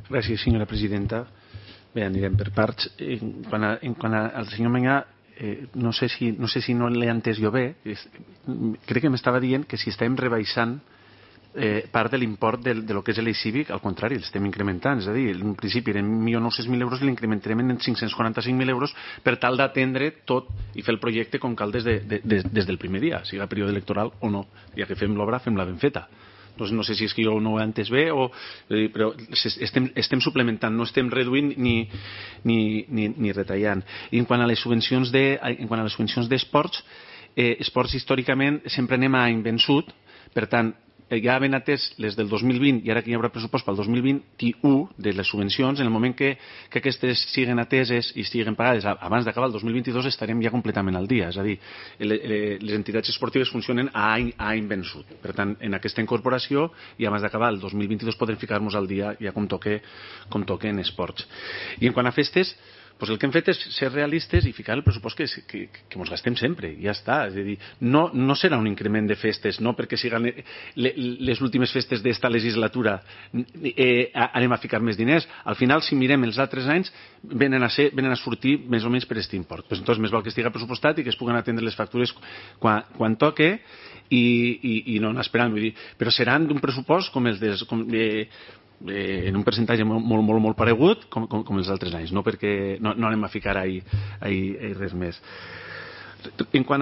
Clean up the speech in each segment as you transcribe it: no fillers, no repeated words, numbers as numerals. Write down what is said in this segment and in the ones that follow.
Gràcies, senyora presidenta. Bé, anirem per parts. En quant al senyor Manyà, no sé si no l'he entès jo bé. Crec que m'estava dient que si estem rebaixant part de l'import de lo que és l'e-cívic, al contrari, l'estem incrementant. És a dir, en un principi eren 1.900.000 euros i l'incrementarem en 545.000 euros per tal d'atendre tot i fer el projecte com cal des del primer dia, sigui període electoral o no. Ja que fem l'obra, fem-la ben feta. No sé si és que jo no ho he entès bé, però estem suplementant, no estem reduint ni retallant. I en quant a les subvencions d'esports, esports històricament sempre anem a any vençut, per tant, ja havent atès les del 2020 i ara que hi haurà pressupost pel 2021 de les subvencions, en el moment que aquestes siguin ateses i siguin pagades abans d'acabar el 2022 estarem ja completament al dia. És a dir, les entitats esportives funcionen a any vençut. Per tant, en aquesta incorporació i abans d'acabar el 2022 podrem ficar-nos al dia ja com toque en esports. I en quant a festes, pues el que hem fet és ser realistes i ficar el pressupost que ens gastem sempre, ja està. És a dir, no serà un increment de festes, no perquè siguin les últimes festes d'esta legislatura anem a ficar més diners. Al final, si mirem els altres anys, venen a sortir més o menys per aquest import. Pues entonces, més val que estigui pressupostat i que es puguen atendre les factures quan toque i no anar esperant. Vull dir, però seran d'un pressupost com els en un percentatge molt paregut com els altres anys, no perquè no anem a ficar ahí res més. En quant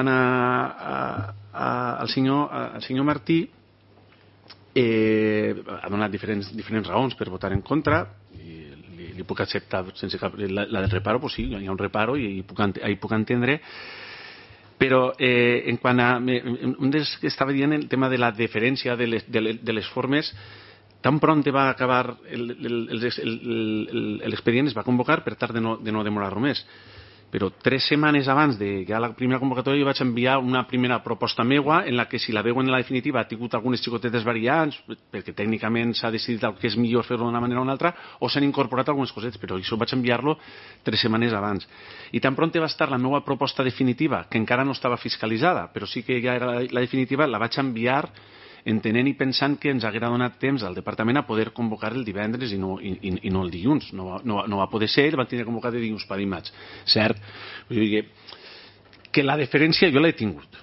al senyor Martí, ha donat diferents raons per votar en contra i li puc acceptar sense cap... La del reparo, pues sí, hi ha un reparo i hi puc entendre, però en quant a... Un dels que estava dient el tema de la deferència de les formes, tan pront va acabar l'expedient, es va convocar per tal de no demorar-lo més. Però 3 setmanes abans de ja la primera convocatòria jo vaig enviar una primera proposta meua en la que si la veuen en la definitiva ha tingut algunes xicotetes variants perquè tècnicament s'ha decidit que és millor fer-ho d'una manera o una altra o s'han incorporat algunes cosetes, però això vaig enviar-lo 3 setmanes abans. I tan pront va estar la meva proposta definitiva, que encara no estava fiscalitzada, però sí que ja era la definitiva, la vaig enviar entenent i pensant que ens haguera donat temps al departament a poder convocar el divendres i no el dilluns. No va poder ser, el van tenir convocat de dilluns per dimarts. Cert, que la deferència jo l'he tingut.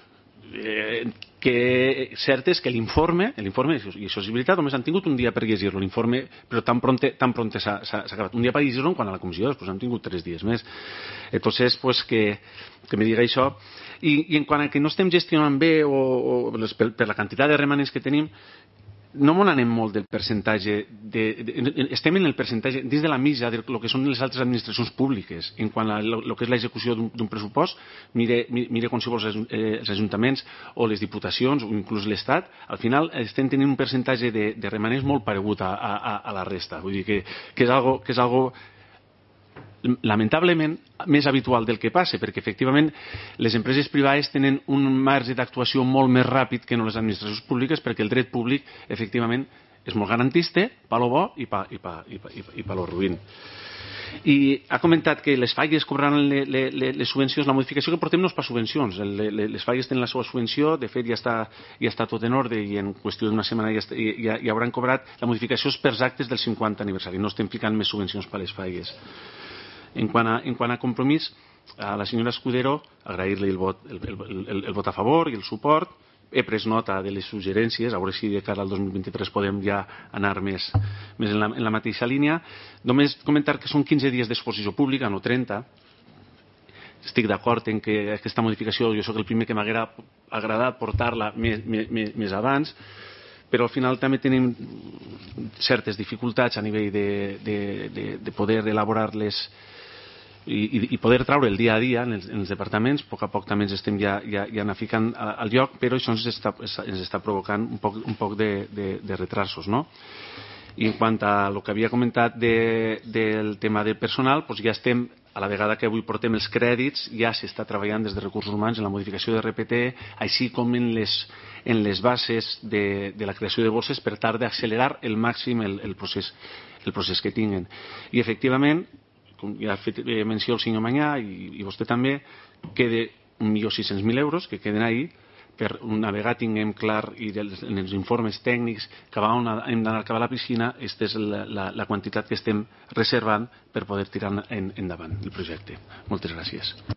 Que cert és que l'informe, i això és veritat, només han tingut un dia per llegir-lo, l'informe, però tan pront s'ha acabat. Un dia per llegir-lo quan a la comissió, després han tingut 3 dies més. Entonces, pues que me diga això. I en quant a que no estem gestionant bé per la quantitat de remanents que tenim, no m'ho anem molt del percentatge estem en el percentatge dins de la mitja del que són les altres administracions públiques en quant a el que és l'execució d'un pressupost. Mire qualsevol els ajuntaments o les diputacions o inclús l'Estat, al final estem tenint un percentatge de remanents molt paregut a la resta. Vull dir que és algo lamentablement més habitual del que passa, perquè efectivament les empreses privades tenen un marge d'actuació molt més ràpid que no les administracions públiques, perquè el dret públic efectivament és molt garantista, pa lo bo i pa lo ruïn. I ha comentat que les falles cobraran les subvencions. La modificació que portem no és per subvencions, les falles tenen la seva subvenció, de fet ja està tot en ordre i en qüestió d'una setmana ja hauran cobrat. La modificació és per actes del 50 aniversari, no estem ficant més subvencions per les falles. En quant a compromís, a la senyora Escudero agrair-li el vot a favor i el suport. He pres nota de les suggerències, a veure si de cara al 2023 podem ja anar més en la mateixa línia. Només comentar que són 15 dies d'exposició pública, no 30. Estic d'acord en que aquesta modificació, jo soc el primer que m'haguera agradat portar-la més abans, però al final també tenim certes dificultats a nivell de poder elaborar-les i poder traure el dia a dia en els departaments. A poc també ens estem ja anar ficant al lloc, però això ens està provocant un poc de retrasos, no? I en quant a el que havia comentat del tema del personal, doncs ja estem, a la vegada que avui portem els crèdits, ja s'està treballant des de Recursos Humans en la modificació de RPT, així com en les bases de la creació de borses per tal d'accelerar el màxim el procés que tinguen. I efectivament, com ja ha fet menció el senyor Manyà i vostè també, queda 1.600.000 euros que queden ahí per una vegada tinguem clar i en els informes tècnics que hem d'anar a acabar la piscina, aquesta és la quantitat que estem reservant per poder tirar endavant el projecte. Moltes gràcies.